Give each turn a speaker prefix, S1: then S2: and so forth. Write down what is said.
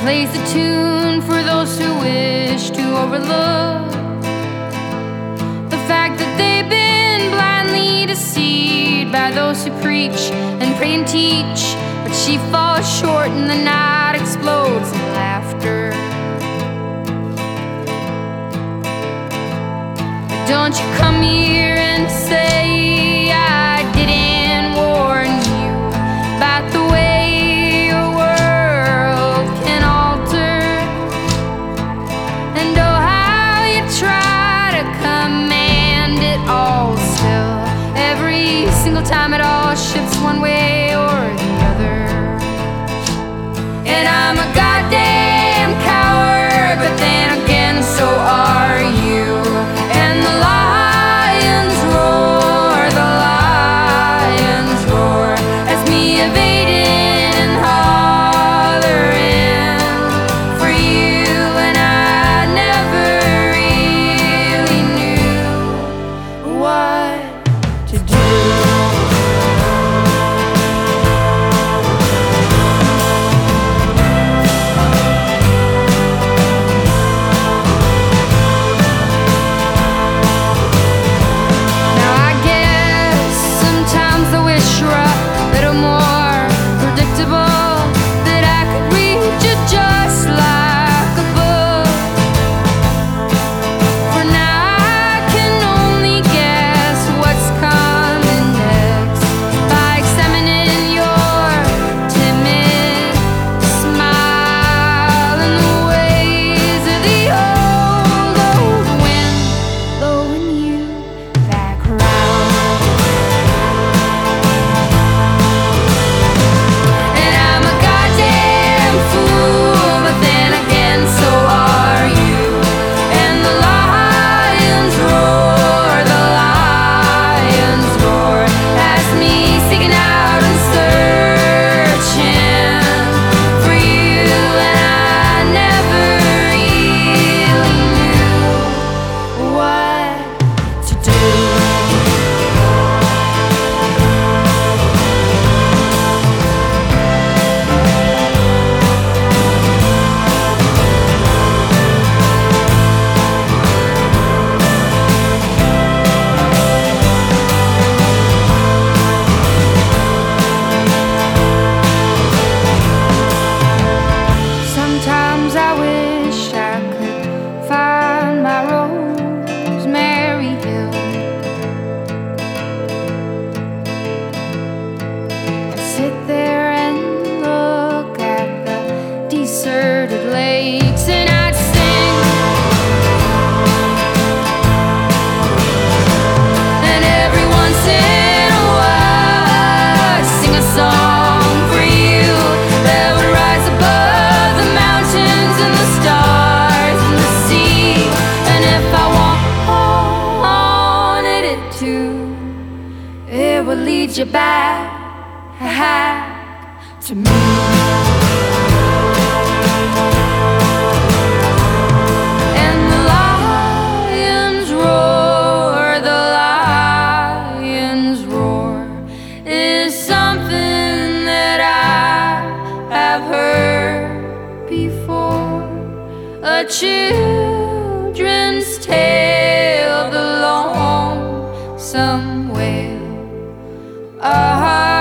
S1: plays the tune for those who wish to overlook the fact that they've been blindly deceived by those who preach and pray and teach. But she falls short and the night explodes in laughter. Don't you come here and say I didn't warn you about the way your world can alter, and oh how you try to command it all. Still, every single time it all shifts one way or the other. And I'm a goddamn coward, but then again so are you. And the lions roar, the lions roar, as me evading and hollering for you. And I never really knew what to do. Sit there and look at the deserted lakes, and I'd sing. And every once in a while I'd sing a song for you that would rise above the mountains and the stars and the sea. And if I wanted it to, it would lead you back to me. And the lions roar is something that I have heard before. A children's tale of the lonesome wail.